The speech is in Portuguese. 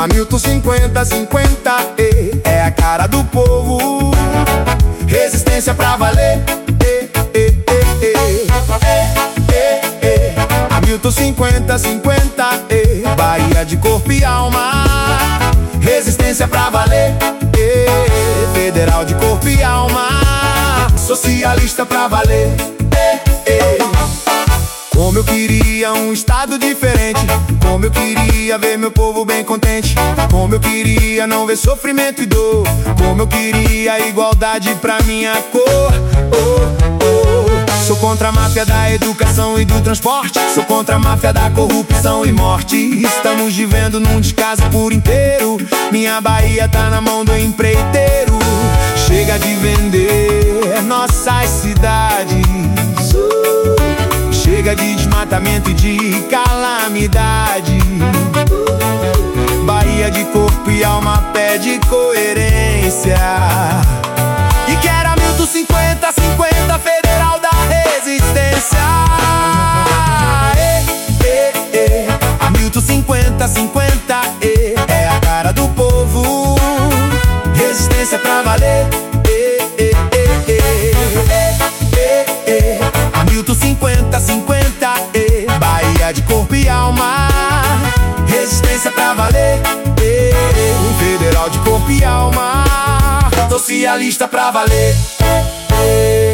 Hamilton 50-50, é a cara do povo. Resistência pra valer, Hamilton 50-50, Bahia de corpo e alma. Resistência pra valer, federal de corpo e alma. Socialista pra valer, Como eu queria um estado diferente, como eu queria ver meu povo bem contente, como eu queria não ver sofrimento e dor, como eu queria igualdade pra minha cor. Sou contra a máfia da educação e do transporte, sou contra a máfia da corrupção e morte. Estamos vivendo num descaso por inteiro, minha Bahia tá na mão do empreiteiro. Chega de vender nossas cidades, chega de desmatamento e de calamidade. Bahia de corpo e alma pede coerência e quer Hamilton 50-50, federal da resistência. Hamilton 50-50, é a cara do povo. Resistência pra valer, Hamilton 50-50, Bahia de corpo e alma. Resistência pra valer, federal de corpo e alma. Socialista pra valer,